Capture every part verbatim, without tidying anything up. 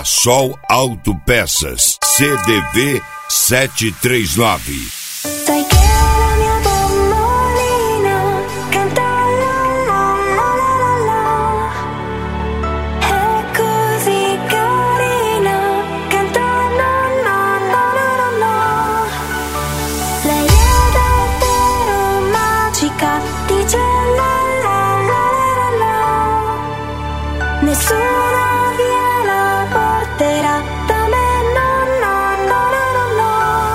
Cassol Autopeças, C D V sete três nove. Sai che la mia bambolina canta la la la la la, è così carina, canta la la la la la. Lei è davvero magica, dice la la la la la. Nessuna via la porterà da me, no no no no no.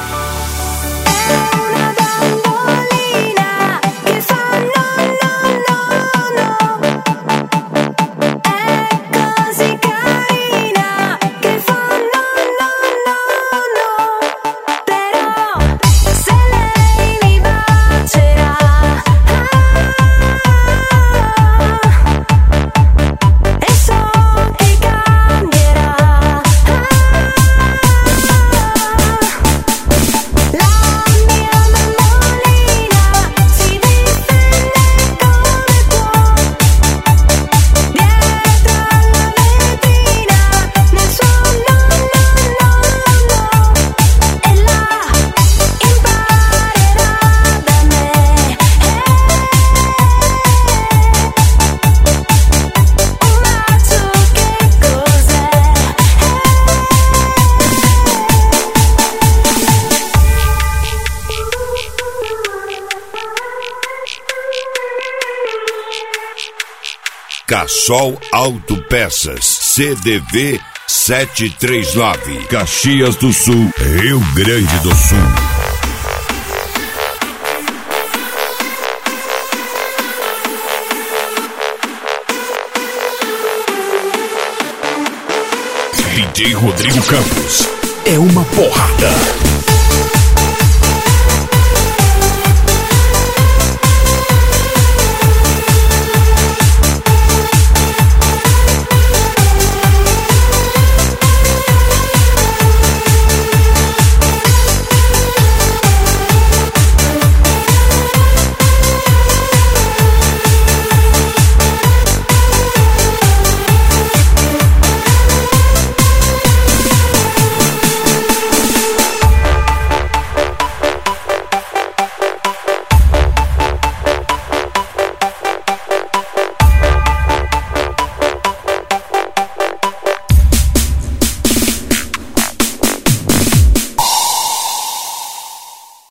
È una bambolina che fa no no no no. È così carina che fa no no no no. Però se lei mi bacerà, e so che cambierà. La mia bambolina si difende come può, dietro alla vetrina, nel suo no no no no. E là imparerà da me. Un bacio che cos'è? Cassol Autopeças, C D V sete três nove. Caxias do Sul, Rio Grande do Sul. D J Rodrigo Campos é uma porrada.